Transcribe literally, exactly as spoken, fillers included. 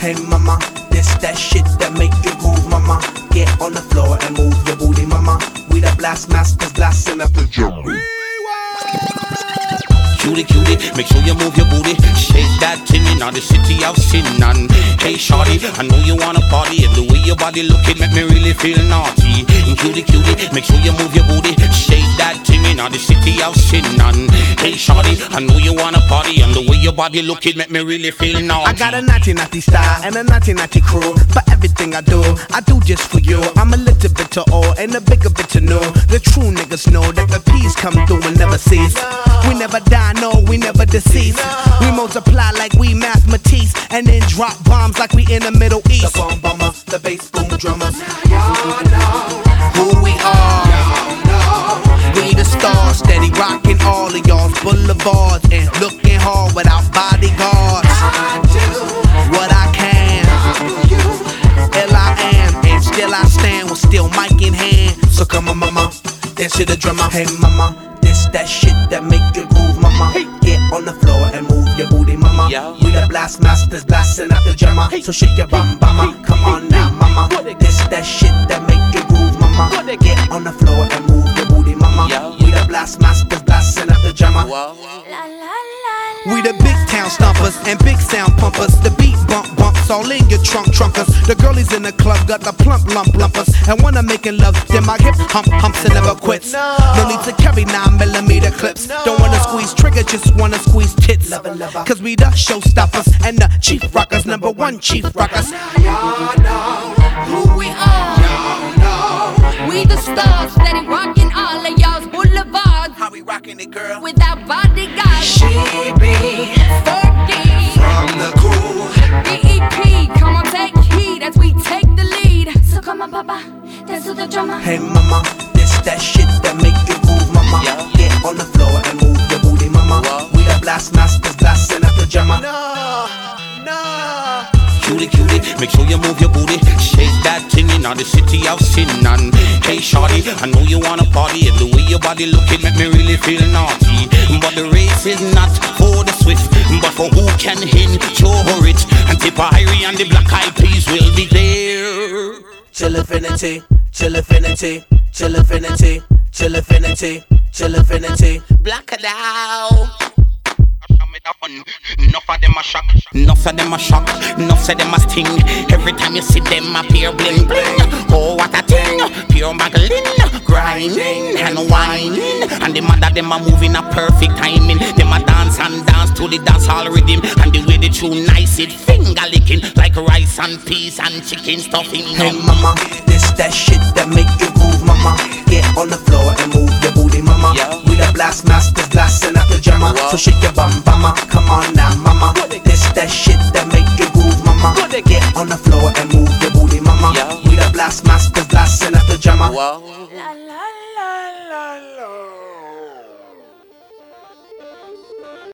Hey mama, this that shit that make you groove, mama. Get on the floor and move your booty, mama. We the blast masters blasting up the drum. Cutie, cutie, make sure you move your booty. Shake that thing in the city of sin. And hey shorty, I know you wanna party, and the way your body looking make me really feel naughty. And cutie, cutie, make sure you move your booty. Shake that thing in the city of sin. And hey shorty, I know you wanna party, and the way your body looking make me really feel naughty. I got a naughty naughty style and a naughty naughty crew. For everything I do, I do just for you. I'm a little bit to all and a bigger bit to know. The true niggas know that the peace come through and never cease. We never die, no, we never decease. We multiply like we mathematics, and then drop bombs like we in the Middle East. The bomb bombers, the bass boom drummers. Y'all know who we are. We the stars, steady rocking all of y'all's boulevards and looking hard without bodyguards. I do what I can. Ill I am, and still I stand with still mic in hand. So come on, mama, dance to the drummer. Hey, mama, this that shit that make you groove, mama. Get on the floor and move your booty, mama. We the blast masters blasting out the drummer. So shake your bum, mama. Come on now, mama. This that shit that make you groove, mama. Get on the floor and move your booty, mama. We the blast masters blasting out the drummer. We the big town stompers and big sound pumpers. The beat bump bumps all in your trunk trunkers. The girlies in the club got the plump lump lumpers. And when I'm making love, then my hip hump humps and never quits. No need to carry nine millimeter clips. Don't wanna squeeze trigger, just wanna squeeze tits. Cause we the showstoppers and the chief rockers, number one chief rockers. Y'all know who we are. Y'all know we the stars, steady rocking all of y'all's boulevards. How we rocking it, girl? Without bodyguards. She be Fergie from the cool B E P, come on, take heed as we take the lead. So come on, papa, dance to the drummer. Hey mama, this that shit that make you groove, mama. Get on the floor and move your booty, mama. We the blast masters blasting out the drummer. No, no. Cutie, cutie, make sure you move your booty. Shake that thing in the city of sin. And hey shorty, I know you wanna party, and the way your body looking make me really feel naughty. But the race is not for the swift, but for who can endure it. And Tipperary and the Black Eyed Peas will be there. Chill infinity, chill infinity, chill infinity, chill infinity, chill infinity. Black it out. Enough of them a shock, enough of them a shock, enough of them a sting. Every time you see them appear bling bling. Oh what a thing, pure muggling, grinding and whining. And the mother them a moving a perfect timing. Them a dance and dance to the dance hall rhythm. And the way they tune nice it finger licking like rice and peas and chicken stuffing. Hey mama, this that shit that make you groove, mama. Get on the floor and move your booty, mama. We the blast masters blasting out the drummer. So shake your bum, mama. Come on now, mama. This that shit that make you groove, mama. Get on the floor and move your booty, mama. We the blast masters blasting out the drummer.